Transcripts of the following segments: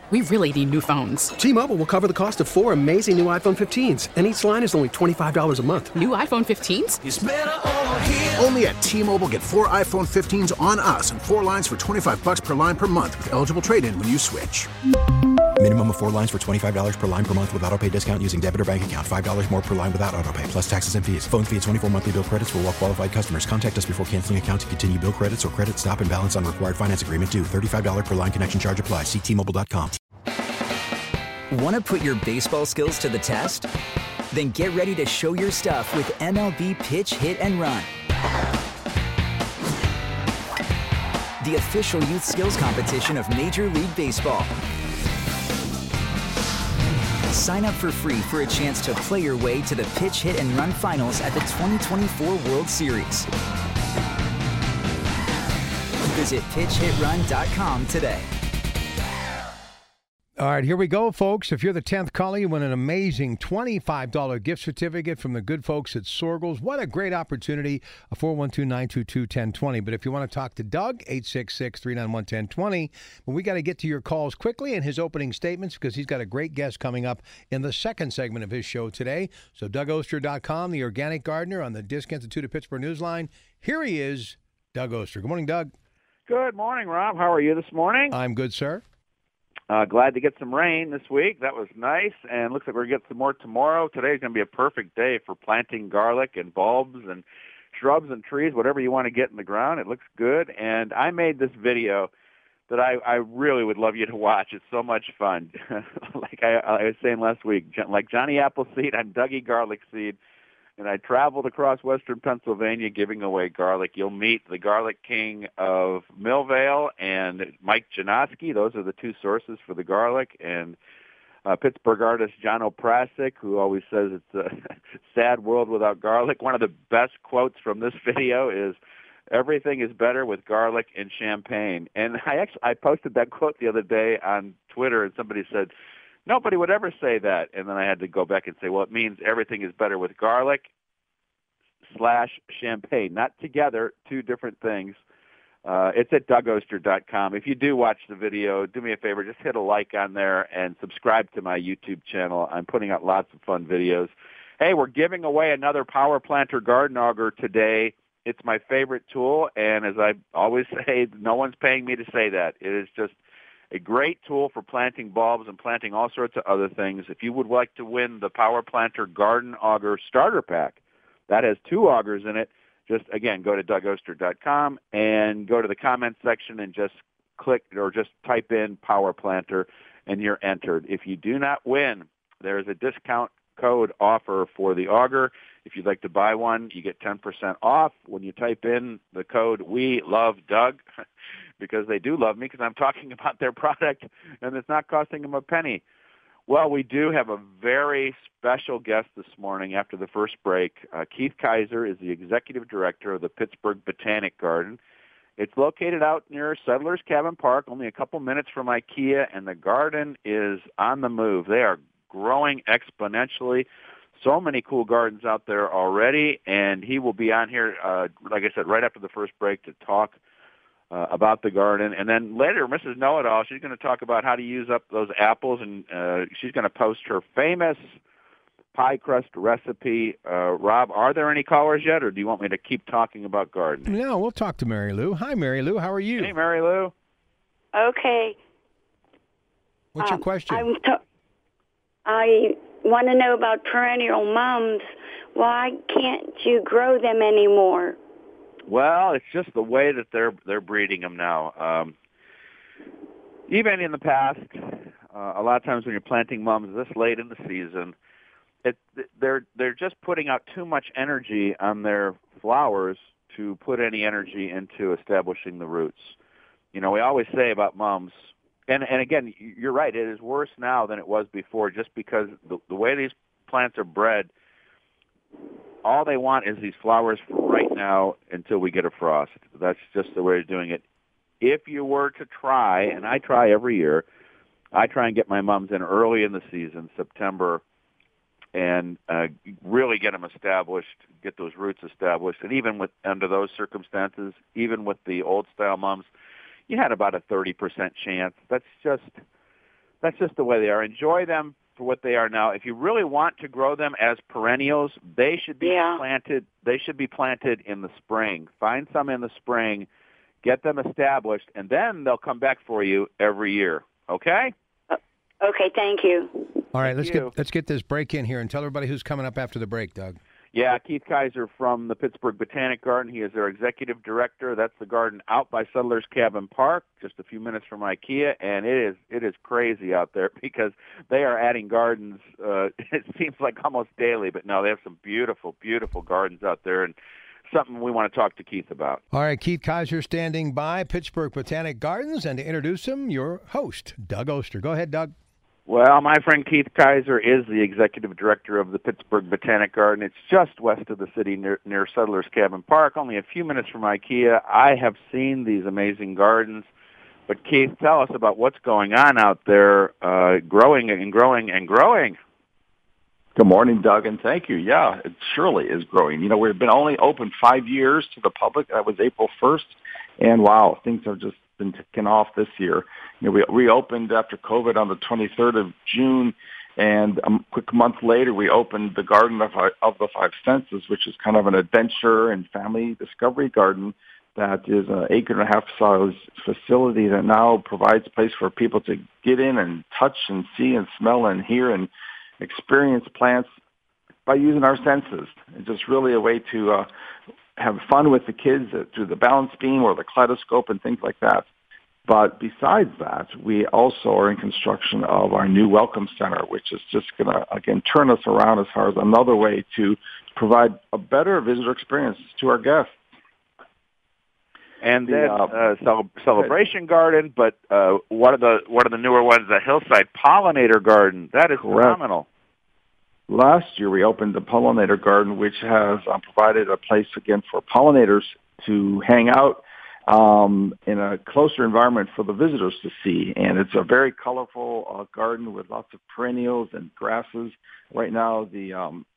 We really need new phones. T-Mobile will cover the cost of 4 amazing new iPhone 15s, and each line is only $25 a month. New iPhone 15s? It's better over here. Only at T-Mobile, get 4 iPhone 15s on us and 4 lines for $25 per line per month with eligible trade-in when you switch. Minimum of 4 lines for $25 per line per month with autopay discount using debit or bank account. $5 more per line without autopay, plus taxes and fees. Phone fee at 24 monthly bill credits for well-qualified customers. Contact us before canceling account to continue bill credits or credit stop and balance on required finance agreement due. $35 per line connection charge applies. See T-Mobile.com. Want to put your baseball skills to the test? Then get ready to show your stuff with MLB Pitch, Hit, and Run. The official youth skills competition of Major League Baseball. Sign up for free for a chance to play your way to the Pitch, Hit, and Run finals at the 2024 World Series. Visit pitchhitrun.com today. All right, here we go, folks. If you're the 10th caller, you win an amazing $25 gift certificate from the good folks at Sorgles. What a great opportunity, 412-922-1020. But if you want to talk to Doug, 866-391-1020. But we got to get to your calls quickly and his opening statements because he's got a great guest coming up in the second segment of his show today. So DougOster.com, the organic gardener on the Disc Institute of Pittsburgh Newsline. Here he is, Doug Oster. Good morning, Doug. Good morning, Rob. How are you this morning? I'm good, sir. Glad to get some rain this week. That was nice, and looks like we're going to get some more tomorrow. Today's going to be a perfect day for planting garlic and bulbs and shrubs and trees, whatever you want to get in the ground. It looks good, and I made this video that I really would love you to watch. It's so much fun. Like I was saying last week, like Johnny Appleseed, I'm Dougie Garlic Seed, and I traveled across western Pennsylvania giving away garlic. You'll meet the Garlic King of Millvale and Mike Janoski. Those are the two sources for the garlic. And Pittsburgh artist John Oprasek, who always says it's a sad world without garlic. One of the best quotes from this video is, "Everything is better with garlic and champagne." And I posted that quote the other day on Twitter, and somebody said, "Nobody would ever say that." And then I had to go back and say, well, it means everything is better with garlic / champagne. Not together, two different things. It's at DougOster.com. If you do watch the video, do me a favor, just hit a like on there and subscribe to my YouTube channel. I'm putting out lots of fun videos. Hey, we're giving away another Power Planter Garden Auger today. It's my favorite tool, and as I always say, no one's paying me to say that. It is just a great tool for planting bulbs and planting all sorts of other things. If you would like to win the Power Planter Garden Auger Starter Pack, that has 2 augers in it. Just, again, go to DougOster.com and go to the comments section and just click or just type in Power Planter, and you're entered. If you do not win, there is a discount code offer for the auger. If you'd like to buy one, you get 10% off when you type in the code We Love Doug. Because they do love me because I'm talking about their product and it's not costing them a penny. Well, we do have a very special guest this morning after the first break. Keith Kaiser is the executive director of the Pittsburgh Botanic Garden. It's located out near Settlers Cabin Park, only a couple minutes from IKEA, and the garden is on the move. They are growing exponentially. So many cool gardens out there already, and he will be on here, like I said, right after the first break to talk about the garden. And then later, Mrs. Know-It-All, she's going to talk about how to use up those apples, and she's going to post her famous pie crust recipe. Rob, are there any callers yet, or do you want me to keep talking about gardening? No, we'll talk to Mary Lou. Hi, Mary Lou. How are you? Hey, Mary Lou. Okay. What's your question? I want to know about perennial mums. Why can't you grow them anymore? Well, it's just the way that they're breeding them now. Even in the past, a lot of times when you're planting mums this late in the season, they're just putting out too much energy on their flowers to put any energy into establishing the roots. You know, we always say about mums, and again, you're right, it is worse now than it was before just because the way these plants are bred, all they want is these flowers for right now until we get a frost. That's just the way of doing it. If you were to try, and I try every year, I try and get my mums in early in the season, September, and really get them established, get those roots established. And even under those circumstances, even with the old-style mums, you had about a 30% chance. That's just That's just the way they are. Enjoy them for what they are now. If you really want to grow them as perennials, they should be planted. They should be planted in the spring. Find some in the spring, get them established, and then they'll come back for you every year. Okay? Okay, thank you. All right, let's get this break in here and tell everybody who's coming up after the break, Doug. Yeah, Keith Kaiser from the Pittsburgh Botanic Garden. He is their executive director. That's the garden out by Settlers Cabin Park, just a few minutes from IKEA, and it is crazy out there because they are adding gardens. It seems like almost daily, but no, they have some beautiful, beautiful gardens out there, and something we want to talk to Keith about. All right, Keith Kaiser standing by, Pittsburgh Botanic Gardens, and to introduce him, your host, Doug Oster. Go ahead, Doug. Well, my friend Keith Kaiser is the executive director of the Pittsburgh Botanic Garden. It's just west of the city near Settlers Cabin Park, only a few minutes from IKEA. I have seen these amazing gardens. But, Keith, tell us about what's going on out there, growing and growing and growing. Good morning, Doug, and thank you. Yeah, it surely is growing. You know, we've been only open 5 years to the public. That was April 1st. And, wow, things have just been taken off this year. You know, we reopened after COVID on the 23rd of June, and a quick month later, we opened the Garden of the Five Senses, which is kind of an adventure and family discovery garden that is an acre-and-a-half size facility that now provides a place for people to get in and touch and see and smell and hear and experience plants by using our senses. It's just really a way to have fun with the kids through the balance beam or the kaleidoscope and things like that. But besides that, we also are in construction of our new Welcome Center, which is just going to, again, turn us around as far as another way to provide a better visitor experience to our guests. And then Celebration Garden, but what are the newer ones? The Hillside Pollinator Garden. That is phenomenal. Last year, we opened the Pollinator Garden, which has provided a place, again, for pollinators to hang out in a closer environment for the visitors to see. And it's a very colorful garden with lots of perennials and grasses. Right now, the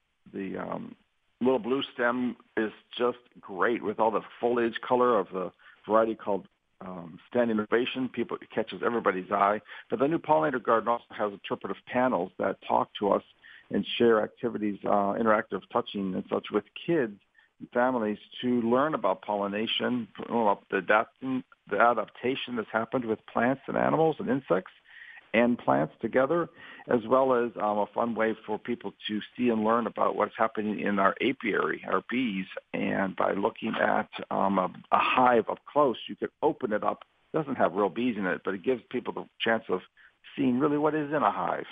little blue stem is just great with all the foliage color of the variety called Standing Ovation. It catches everybody's eye. But the new Pollinator Garden also has interpretive panels that talk to us and share activities, interactive touching and such with kids and families to learn about pollination, the adaptation that's happened with plants and animals and insects and plants together, as well as a fun way for people to see and learn about what's happening in our apiary, our bees. And by looking at a hive up close, you could open it up. It doesn't have real bees in it, but it gives people the chance of seeing really what is in a hive.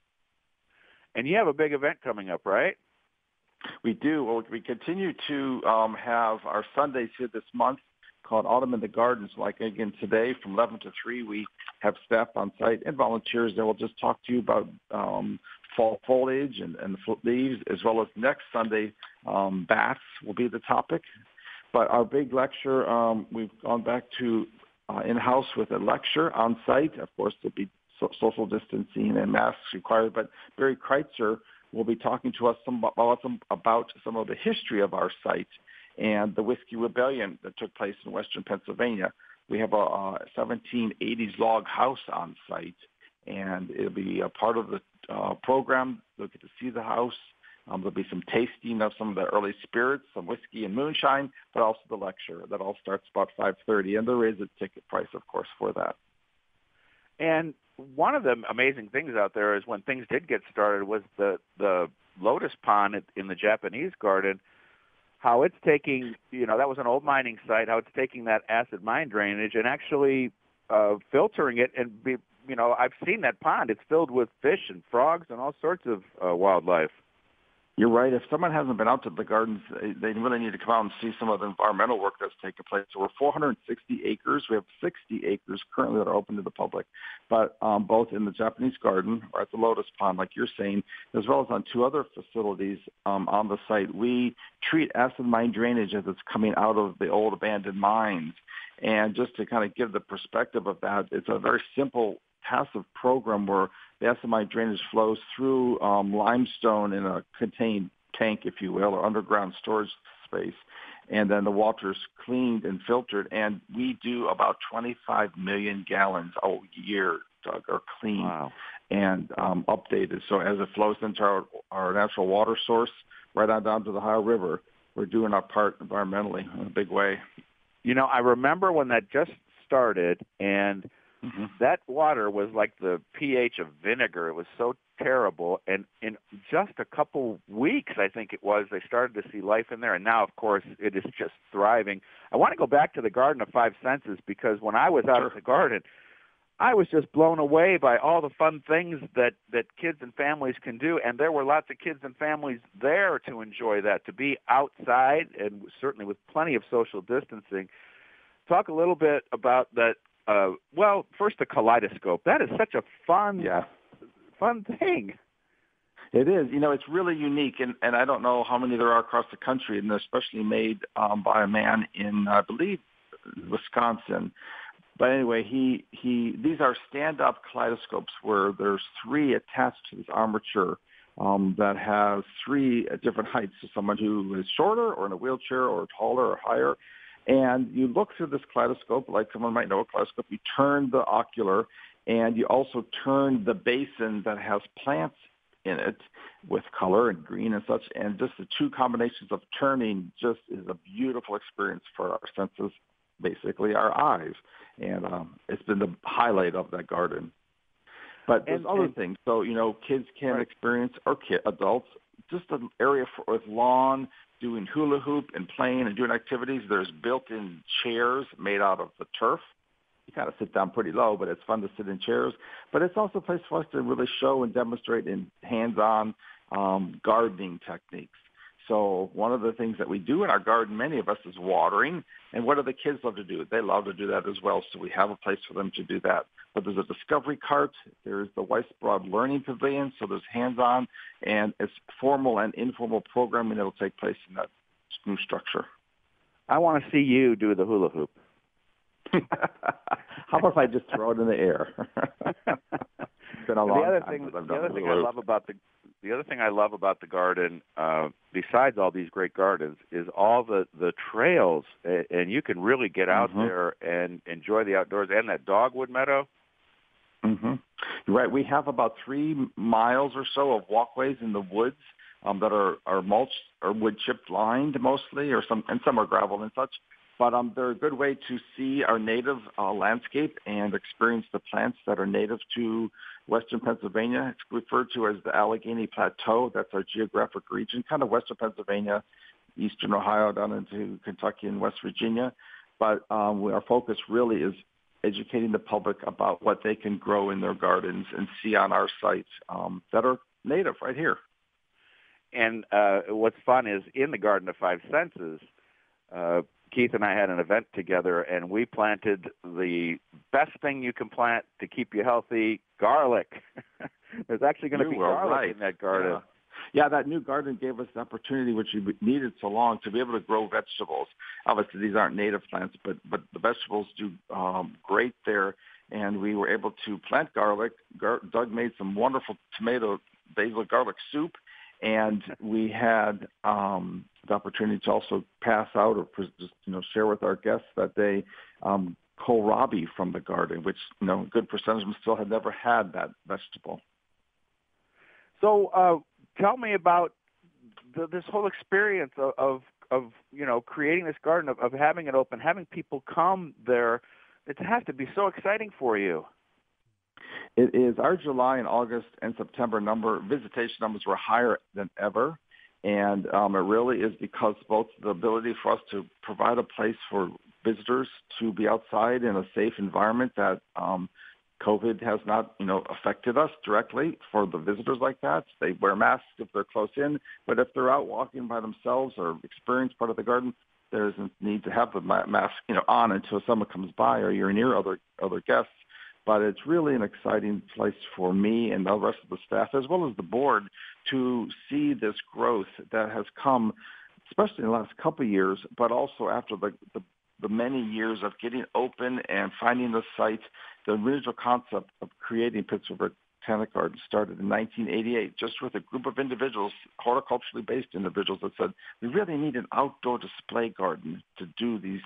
And you have a big event coming up, right? We do. Well, we continue to have our Sundays here this month called Autumn in the Gardens. Like, again, today from 11 to 3, we have staff on site and volunteers that will just talk to you about fall foliage and the leaves, as well as next Sunday, bats will be the topic. But our big lecture, we've gone back to in-house with a lecture on site. Of course, there'll be social distancing and masks required, but Barry Kreitzer will be talking to us about some of the history of our site and the Whiskey Rebellion that took place in western Pennsylvania. We have a 1780s log house on site, and it'll be a part of the program. They'll get to see the house. There'll be some tasting of some of the early spirits, some whiskey and moonshine, but also the lecture. That all starts about 5:30, and there is a ticket price, of course, for that. And one of the amazing things out there is when things did get started was the lotus pond in the Japanese garden, how it's taking, that was an old mining site, how it's taking that acid mine drainage and actually filtering it. And, I've seen that pond. It's filled with fish and frogs and all sorts of wildlife. You're right. If someone hasn't been out to the gardens, they really need to come out and see some of the environmental work that's taking place. So we're 460 acres. We have 60 acres currently that are open to the public, but both in the Japanese garden or at the Lotus Pond, like you're saying, as well as on 2 other facilities on the site. We treat acid mine drainage as it's coming out of the old abandoned mines. And just to kind of give the perspective of that, it's a very simple passive program where the acid mine drainage flows through limestone in a contained tank, if you will, or underground storage space. And then the water's cleaned and filtered. And we do about 25 million gallons a year Doug, are clean Wow. and updated. So as it flows into our natural water source, right on down to the Ohio River, we're doing our part environmentally in a big way. You know, I remember when that just started, and Mm-hmm. that water was like the pH of vinegar. It was so terrible. And in just a couple weeks, I think it was, they started to see life in there. And now, of course, it is just thriving. I want to go back to the Garden of Five Senses, because when I was out at the garden, I was just blown away by all the fun things that kids and families can do. And there were lots of kids and families there to enjoy that, to be outside, and certainly with plenty of social distancing. Talk a little bit about that. Well, first, the kaleidoscope. That is such a fun thing. It is. You know, it's really unique, and I don't know how many there are across the country, and they're especially made by a man in, I believe, Wisconsin. But anyway, these are stand-up kaleidoscopes where there's three attached to this armature that has three different heights. So someone who is shorter or in a wheelchair or taller or higher. And you look through this kaleidoscope, like someone might know a kaleidoscope, you turn the ocular, and you also turn the basin that has plants in it with color and green and such. And just the two combinations of turning just is a beautiful experience for our senses, basically our eyes. And it's been the highlight of that garden. But there's other things. So, you know, kids can experience, or adults, just an area with lawn, doing hula hoop and playing and doing activities. There's built-in chairs made out of the turf. You kind of sit down pretty low, but it's fun to sit in chairs. But it's also a place for us to really show and demonstrate in hands-on gardening techniques. So one of the things that we do in our garden, many of us, is watering. And what do the kids love to do? They love to do that as well. So we have a place for them to do that. But there's a discovery cart. There's the Weisbrod Learning Pavilion. So there's hands-on, and it's formal and informal programming that will take place in that new structure. I want to see you do the hula hoop. How about if I just throw it in the air? It's been a long time since I've done the other thing I love about the garden, besides all these great gardens, is all the trails, and you can really get out there and enjoy the outdoors, and that dogwood meadow. Mm-hmm. You're right. We have about 3 miles or so of walkways in the woods that are mulched or wood chip lined mostly, or some are gravel and such. But they're a good way to see our native landscape and experience the plants that are native to western Pennsylvania. It's referred to as the Allegheny Plateau. That's our geographic region, kind of western Pennsylvania, eastern Ohio, down into Kentucky and West Virginia. But our focus really is educating the public about what they can grow in their gardens and see on our sites that are native right here. And what's fun is in the Garden of Five Senses, Keith and I had an event together, and we planted the best thing you can plant to keep you healthy, garlic. There's actually going to be garlic in that garden. Yeah, that new garden gave us the opportunity, which we needed so long, to be able to grow vegetables. Obviously, these aren't native plants, but the vegetables do great there, and we were able to plant garlic. Doug made some wonderful tomato basil garlic soup, and we had the opportunity to also pass out or just share with our guests that day kohlrabi from the garden, which a good percentage of them still had never had that vegetable. So tell me about this whole experience of creating this garden, of having it open, having people come there. It has to be so exciting for you. It is. Our July and August and September visitation numbers were higher than ever. And it really is because both the ability for us to provide a place for visitors to be outside in a safe environment that COVID has not, affected us directly for the visitors like that. They wear masks if they're close in, but if they're out walking by themselves or experience part of the garden, there's a need to have the mask, on until someone comes by or you're near other guests. But it's really an exciting place for me and the rest of the staff, as well as the board, to see this growth that has come, especially in the last couple of years, but also after the many years of getting open and finding the site. The original concept of creating Pittsburgh Botanic Garden started in 1988, just with a group of individuals, horticulturally based individuals, that said we really need an outdoor display garden to do these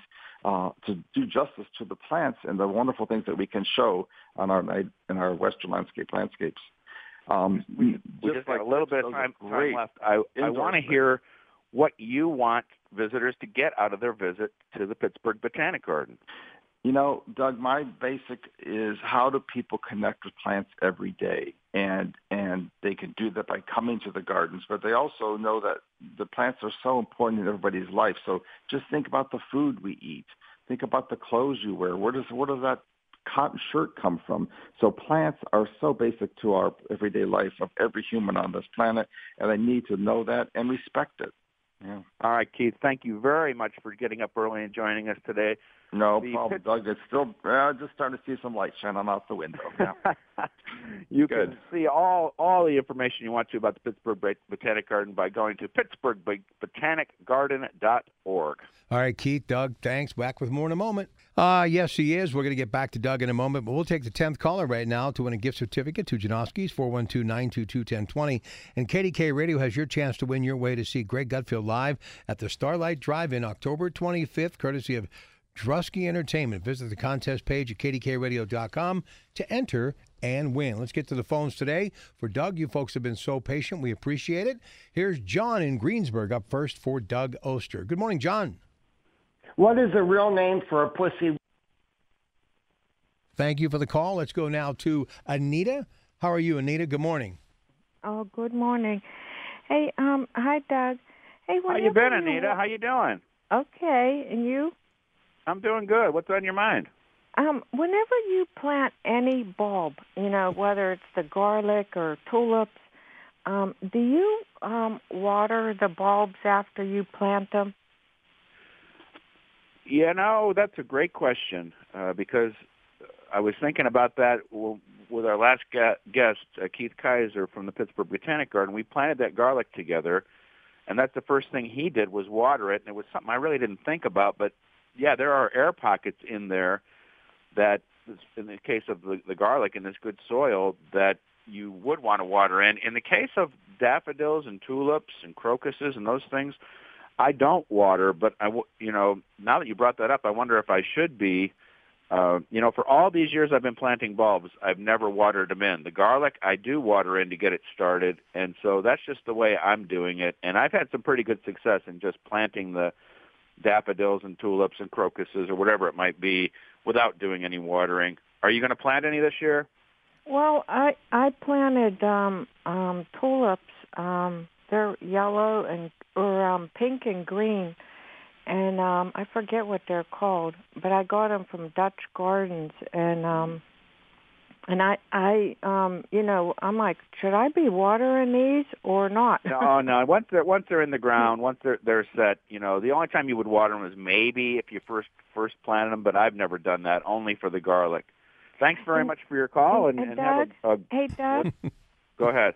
to do justice to the plants and the wonderful things that we can show on our night in our Western landscapes. We just got a little bit of time left. I want to hear what you want visitors to get out of their visit to the Pittsburgh Botanic Garden. You know, Doug, my basic is how do people connect with plants every day? And they can do that by coming to the gardens, but they also know that the plants are so important in everybody's life. So just think about the food we eat. Think about the clothes you wear. Where does that cotton shirt come from? So plants are so basic to our everyday life of every human on this planet, and they need to know that and respect it. Yeah. All right, Keith, thank you very much for getting up early and joining us today. No problem, Doug. It's still just starting to see some light shining out the window. Yeah. You can see all the information you want to about the Pittsburgh Botanic Garden by going to pittsburghbotanicgarden.org. All right, Keith, Doug, thanks. Back with more in a moment. Yes, he is. We're going to get back to Doug in a moment, but we'll take the 10th caller right now to win a gift certificate to Janoski's, 412-922-1020. And KDK Radio has your chance to win your way to see Greg Gutfield live at the Starlight Drive-In October 25th, courtesy of Drusky Entertainment. Visit the contest page at kdkradio.com to enter and win. Let's get to the phones today. For Doug, you folks have been so patient. We appreciate it. Here's John in Greensburg up first for Doug Oster. Good morning, John. What is the real name for a pussy? Thank you for the call. Let's go now to Anita. How are you, Anita? Good morning. Oh, good morning. Hey, hi, Doug. Hey, how you been, Anita? How you doing? Okay, and you? I'm doing good. What's on your mind? Whenever you plant any bulb, whether it's the garlic or tulips, do you water the bulbs after you plant them? That's a great question because I was thinking about that with our last guest, Keith Kaiser from the Pittsburgh Botanic Garden. We planted that garlic together, and that's the first thing he did was water it, and it was something I really didn't think about, but yeah, there are air pockets in there that, in the case of the garlic in this good soil, that you would want to water in. In the case of daffodils and tulips and crocuses and those things, I don't water, but now that you brought that up, I wonder if I should be. For all these years I've been planting bulbs, I've never watered them in. The garlic, I do water in to get it started, and so that's just the way I'm doing it. And I've had some pretty good success in just planting the daffodils and tulips and crocuses or whatever it might be without doing any watering. Are you going to plant any this year? Well, I planted tulips. They're yellow or pink and green, and I forget what they're called, but I got them from Dutch Gardens, and I I'm like, should I be watering these or not? No. Once they're in the ground, once they're set, the only time you would water them is maybe if you first planted them, but I've never done that. Only for the garlic. Thanks very much for your call, and Doug, hey Doug. Go ahead.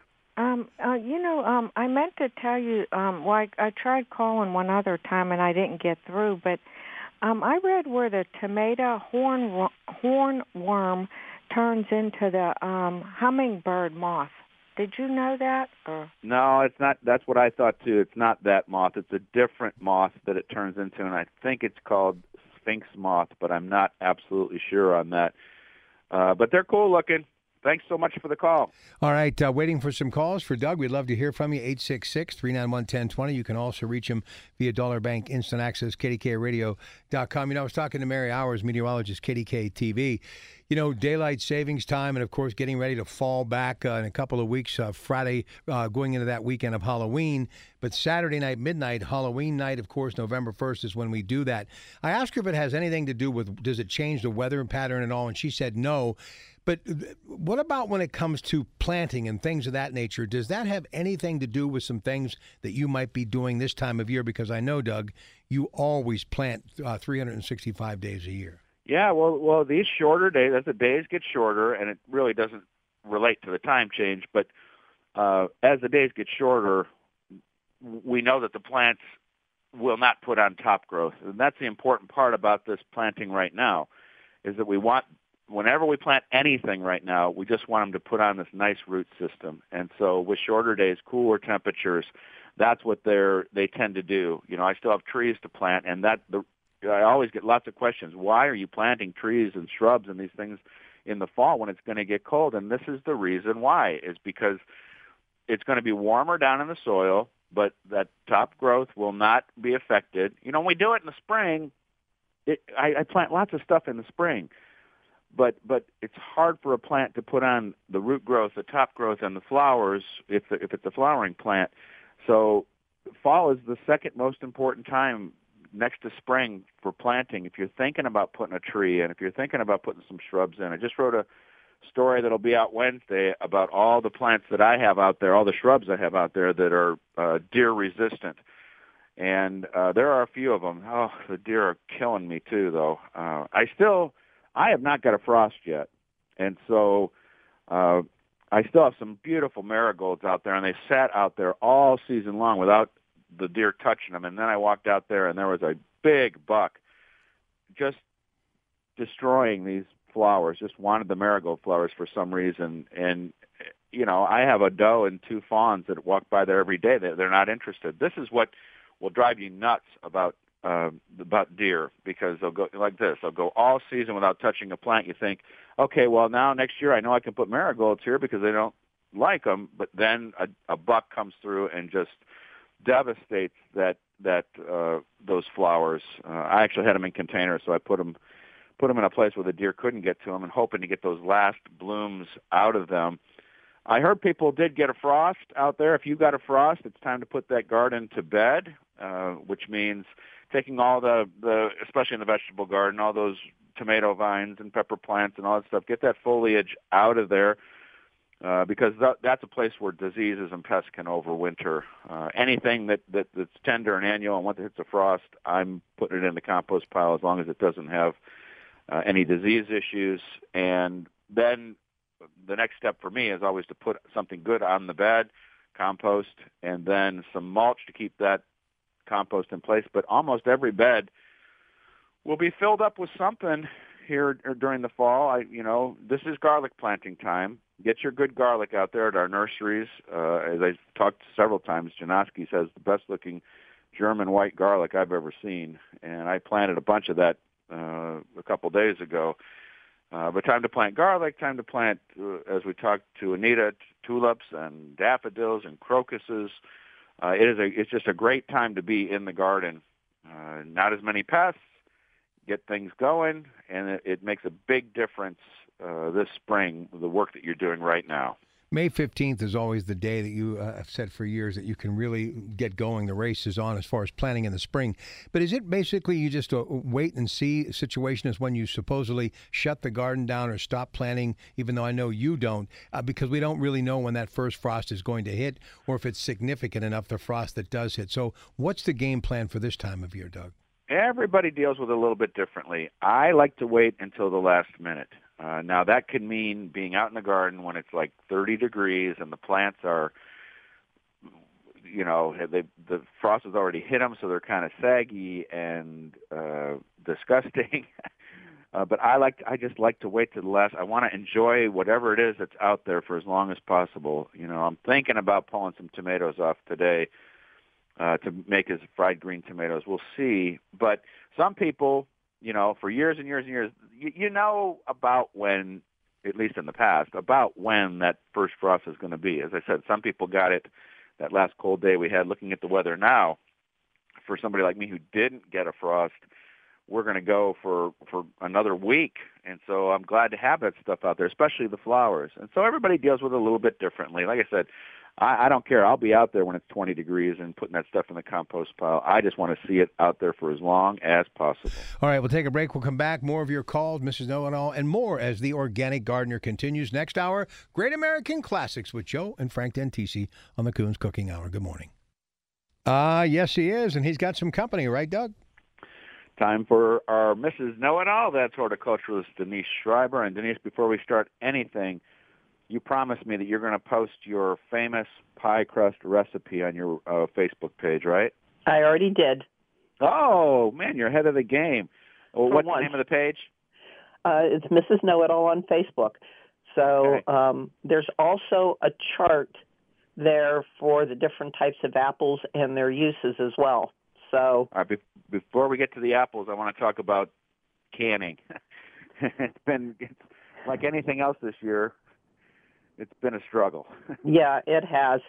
I meant to tell you. I tried calling one other time and I didn't get through, but I read where the tomato hornworm turns into the hummingbird moth. Did you know that? Or? No, it's not. That's what I thought too. It's not that moth. It's a different moth that it turns into, and I think it's called sphinx moth, but I'm not absolutely sure on that. But they're cool looking. Thanks so much for the call. All right, waiting for some calls for Doug. We'd love to hear from you, 866-391-1020. You can also reach him via Dollar Bank Instant Access, kdkradio.com. I was talking to Mary Hours, meteorologist, KDK TV. Daylight savings time and, of course, getting ready to fall back in a couple of weeks, Friday, going into that weekend of Halloween. But Saturday night, midnight, Halloween night, of course, November 1st is when we do that. I asked her if it has anything to do with, does it change the weather pattern and all, and she said no. But what about when it comes to planting and things of that nature? Does that have anything to do with some things that you might be doing this time of year? Because I know, Doug, you always plant 365 days a year. Yeah, well, these shorter days, as the days get shorter, and it really doesn't relate to the time change, but as the days get shorter, we know that the plants will not put on top growth. And that's the important part about this planting right now, is that we want, whenever we plant anything right now, we just want them to put on this nice root system. And so with shorter days, cooler temperatures, that's what they tend to do. I still have trees to plant, and that I always get lots of questions. Why are you planting trees and shrubs and these things in the fall when it's going to get cold? And this is the reason why, is because it's going to be warmer down in the soil, but that top growth will not be affected. When we do it in the spring, I plant lots of stuff in the spring, but it's hard for a plant to put on the root growth, the top growth, and the flowers if it's a flowering plant. So fall is the second most important time next to spring for planting. If you're thinking about putting a tree in, if you're thinking about putting some shrubs in, I just wrote a story that'll be out Wednesday about all the plants that I have out there, all the shrubs I have out there that are deer resistant. And there are a few of them. Oh, the deer are killing me too, though. I have not got a frost yet. And so I still have some beautiful marigolds out there, and they sat out there all season long without the deer touching them. And then I walked out there, and there was a big buck just destroying these flowers, just wanted the marigold flowers for some reason. And, I have a doe and 2 fawns that walk by there every day. They're not interested. This is what will drive you nuts about deer, because they'll go like this. They'll go all season without touching a plant. You think, okay, well, now next year I know I can put marigolds here because they don't like them. But then a buck comes through and just devastates those flowers. I actually had them in containers, so I put them in a place where the deer couldn't get to them, and hoping to get those last blooms out of them. I heard people did get a frost out there. If you got a frost, it's time to put that garden to bed, which means taking all the especially in the vegetable garden, all those tomato vines and pepper plants and all that stuff, get that foliage out of there, because that's a place where diseases and pests can overwinter. Anything that's tender and annual, and once it hits a frost, I'm putting it in the compost pile as long as it doesn't have any disease issues. And then the next step for me is always to put something good on the bed, compost, and then some mulch to keep that compost in place. But almost every bed will be filled up with something here during the fall. This is garlic planting time. Get your good garlic out there at our nurseries. As I've talked several times, Janoski's has the best-looking German white garlic I've ever seen, and I planted a bunch of that a couple days ago. But time to plant garlic, time to plant, as we talked to Anita, tulips and daffodils and crocuses. It's just a great time to be in the garden. Not as many pests, get things going, and it makes a big difference this spring, the work that you're doing right now. May 15th is always the day that you have said for years that you can really get going. The race is on as far as planning in the spring. But is it basically you just wait and see situation is when you supposedly shut the garden down or stop planting, even though I know you don't, because we don't really know when that first frost is going to hit or if it's significant enough, the frost that does hit. So what's the game plan for this time of year, Doug? Everybody deals with it a little bit differently. I like to wait until the last minute. Now, that can mean being out in the garden when it's like 30 degrees and the plants are, the frost has already hit them, so they're kind of saggy and disgusting. But I just like to wait to the last. I want to enjoy whatever it is that's out there for as long as possible. I'm thinking about pulling some tomatoes off today to make as fried green tomatoes. We'll see. But some people, for years and years and years, you know about when, at least in the past, about when that first frost is going to be. As I said, some people got it that last cold day we had. Looking at the weather now, for somebody like me who didn't get a frost, we're going to go for another week. And so I'm glad to have that stuff out there, especially the flowers. And so everybody deals with it a little bit differently. Like I said, I don't care. I'll be out there when it's 20 degrees and putting that stuff in the compost pile. I just want to see it out there for as long as possible. All right, we'll take a break. We'll come back. More of your calls, Mrs. Know-It-All, and more as The Organic Gardener continues. Next hour, Great American Classics with Joe and Frank Dentisi on the Coons Cooking Hour. Good morning. Yes, he is, and he's got some company, right, Doug? Time for our Mrs. Know-It-All. That's horticulturalist Denise Schreiber. And Denise, before we start anything, you promised me that you're going to post your famous pie crust recipe on your Facebook page, right? I already did. Oh, man, you're ahead of the game. Well, what's the name of the page? It's Mrs. Know-It-All on Facebook. So okay. There's also a chart there for the different types of apples and their uses as well. So, all right, before we get to the apples, I want to talk about canning. It's like anything else this year. It's been a struggle. yeah, it has.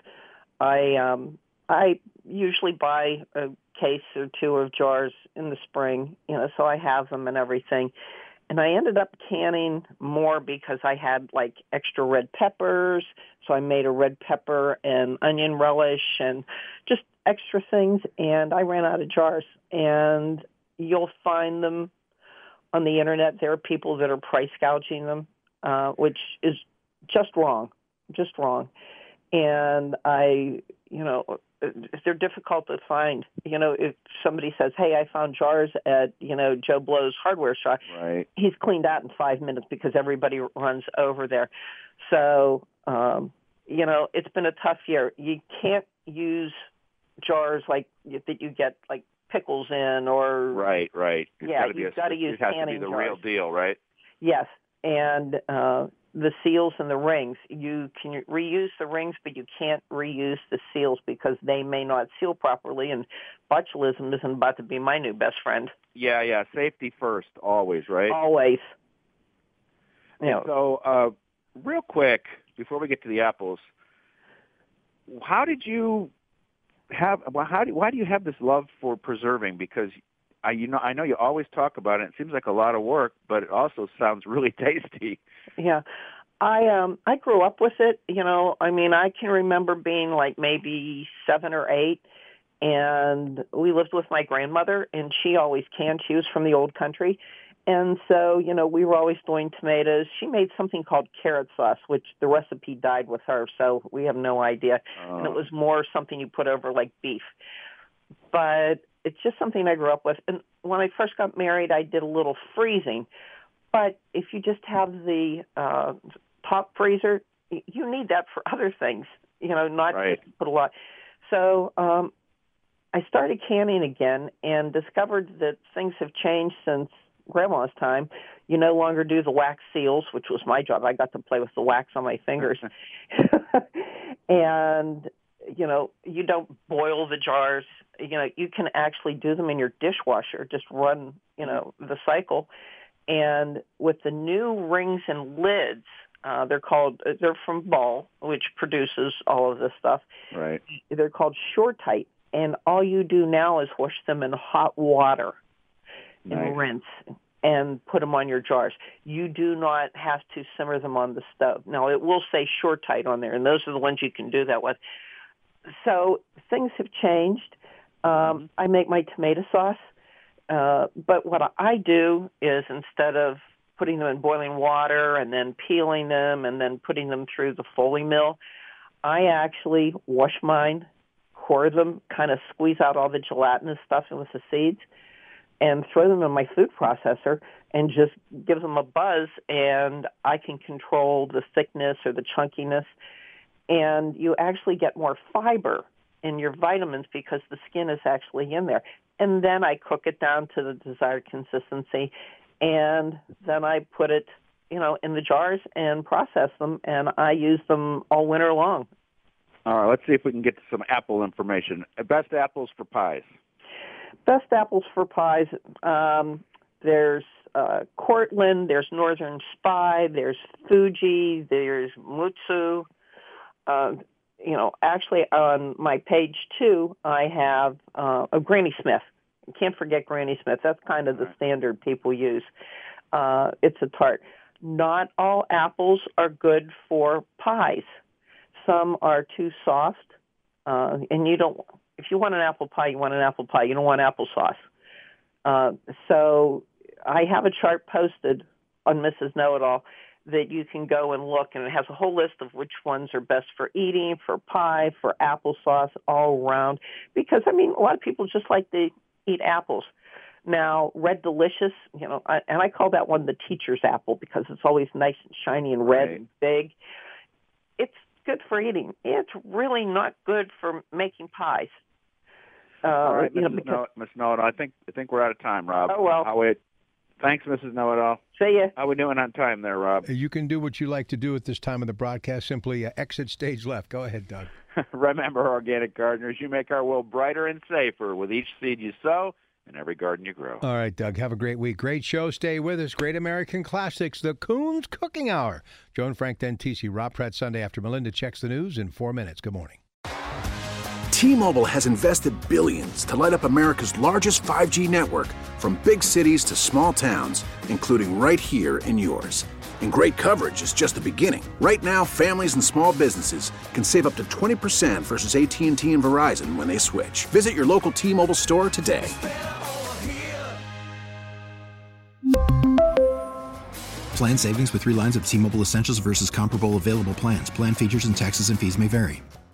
I usually buy a case or two of jars in the spring, so I have them and everything. And I ended up canning more because I had like extra red peppers, so I made a red pepper and onion relish and just extra things, and I ran out of jars. And you'll find them on the internet. There are people that are price gouging them, which is just wrong. And they're difficult to find. If somebody says, hey, I found jars at, Joe Blow's hardware shop, right, he's cleaned out in 5 minutes because everybody runs over there. So, it's been a tough year. You can't use jars like that you get like pickles in or... Right. You've got to use canning jars. It has to be the real deal, right? Yes, and the seals and the rings. You can reuse the rings, but you can't reuse the seals because they may not seal properly, and botulism isn't about to be my new best friend. Yeah. Safety first, always, right? Always. So, real quick, before we get to the apples, why do you have this love for preserving? Because I know you always talk about it. It seems like a lot of work, but it also sounds really tasty. Yeah. I grew up with it. I can remember being like maybe 7 or 8, and we lived with my grandmother, and she always canned. She was from the old country. And so, we were always doing tomatoes. She made something called carrot sauce, which the recipe died with her, so we have no idea. And it was more something you put over like beef. But it's just something I grew up with. And when I first got married, I did a little freezing. But if you just have the top freezer, you need that for other things, not right. just put a lot. So I started canning again and discovered that things have changed since Grandma's time. You no longer do the wax seals, which was my job. I got to play with the wax on my fingers. And, you don't boil the jars. You can actually do them in your dishwasher, just run, the cycle. And with the new rings and lids, they're from Ball, which produces all of this stuff. Right. They're called Shore-Tight. And all you do now is wash them in hot water and rinse and put them on your jars. You do not have to simmer them on the stove. Now, it will say Shore-Tight on there, and those are the ones you can do that with. So things have changed. I make my tomato sauce. But what I do is instead of putting them in boiling water and then peeling them and then putting them through the Foley mill, I actually wash mine, core them, kind of squeeze out all the gelatinous stuff with the seeds, and throw them in my food processor and just give them a buzz, and I can control the thickness or the chunkiness. And you actually get more fiber in your vitamins because the skin is actually in there. And then I cook it down to the desired consistency, and then I put it, in the jars and process them, and I use them all winter long. All right, let's see if we can get to some apple information. Best apples for pies. Best apples for pies. There's Cortland, there's Northern Spy, there's Fuji, there's Mutsu. Actually on my page 2, I have a Granny Smith. You can't forget Granny Smith. That's kind of the standard people use. It's a tart. Not all apples are good for pies. Some are too soft, and you don't. If you want an apple pie, you want an apple pie. You don't want applesauce. So I have a chart posted on Mrs. Know-It-All that you can go and look, and it has a whole list of which ones are best for eating, for pie, for applesauce, all around. Because, a lot of people just like to eat apples. Now, Red Delicious, and I call that one the teacher's apple because it's always nice and shiny and red and big. It's good for eating. It's really not good for making pies. All right, Miss Know-It-All, I think we're out of time, Rob. Oh, well. Thanks, Mrs. Know-It-All. See ya. How we doing on time there, Rob? You can do what you like to do at this time of the broadcast. Simply exit stage left. Go ahead, Doug. Remember, organic gardeners, you make our world brighter and safer with each seed you sow and every garden you grow. All right, Doug. Have a great week. Great show. Stay with us. Great American Classics, the Coons Cooking Hour. Joe and Frank Dentisi, Rob Pratt, Sunday after Melinda checks the news in 4 minutes. Good morning. T-Mobile has invested billions to light up America's largest 5G network, from big cities to small towns, including right here in yours. And great coverage is just the beginning. Right now, families and small businesses can save up to 20% versus AT&T and Verizon when they switch. Visit your local T-Mobile store today. Plan savings with 3 lines of T-Mobile Essentials versus comparable available plans. Plan features and taxes and fees may vary.